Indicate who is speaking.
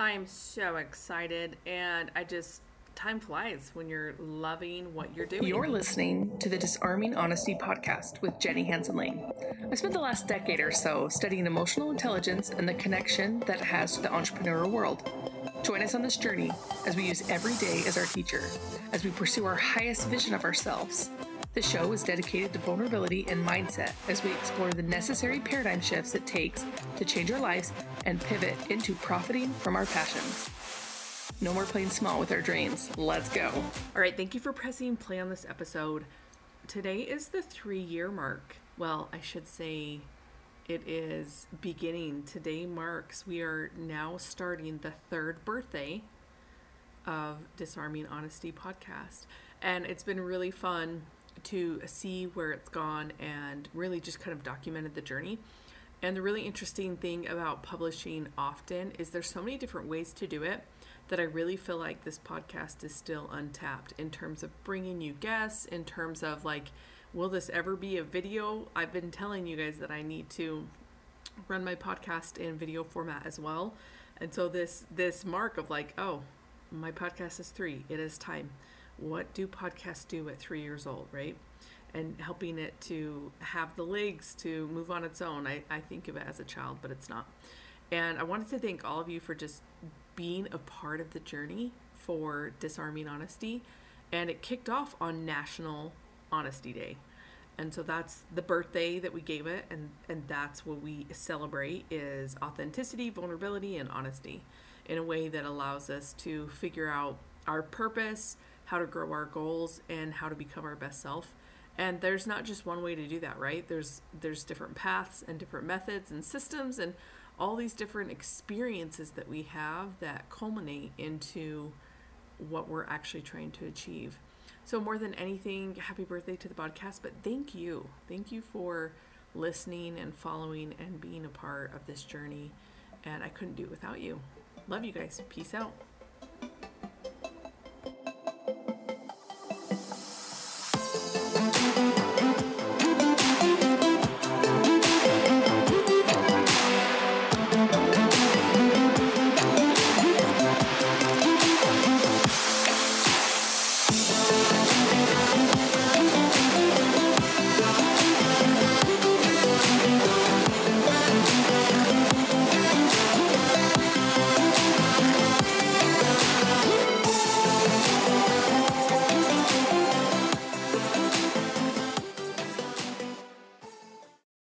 Speaker 1: I'm so excited, and time flies when you're loving what you're doing.
Speaker 2: You're listening to the Disarming Honesty podcast with Jenny Hansen Lane. I spent the last decade or so studying emotional intelligence and the connection that it has to the entrepreneurial world. Join us on this journey as we use every day as our teacher, as we pursue our highest vision of ourselves. The show is dedicated to vulnerability and mindset as we explore the necessary paradigm shifts it takes to change our lives and pivot into profiting from our passions. No more playing small with our dreams. Let's go.
Speaker 1: All right, thank you for pressing play on this episode. Today is the 3-year mark. Well, I should say it is beginning. Today marks, we are now starting the 3rd birthday of Disarming Honesty podcast. And it's been really fun to see where it's gone and really just kind of documented the journey. And the really interesting thing about publishing often is there's so many different ways to do it that I really feel like this podcast is still untapped in terms of bringing you guests, in terms of like, will this ever be a video? I've been telling you guys that I need to run my podcast in video format as well. And so this mark of like, oh, my podcast is 3, it is time. What do podcasts do at 3 years old, right? And helping it to have the legs to move on its own. I think of it as a child, but it's not. And I wanted to thank all of you for just being a part of the journey for Disarming Honesty. And it kicked off on National Honesty Day. And so that's the birthday that we gave it. And that's what we celebrate is authenticity, vulnerability, and honesty in a way that allows us to figure out our purpose, how to grow our goals, and how to become our best self. And there's not just one way to do that, right? There's different paths and different methods and systems and all these different experiences that we have that culminate into what we're actually trying to achieve. So more than anything, happy birthday to the podcast, but thank you. Thank you for listening and following and being a part of this journey. And I couldn't do it without you. Love you guys. Peace out.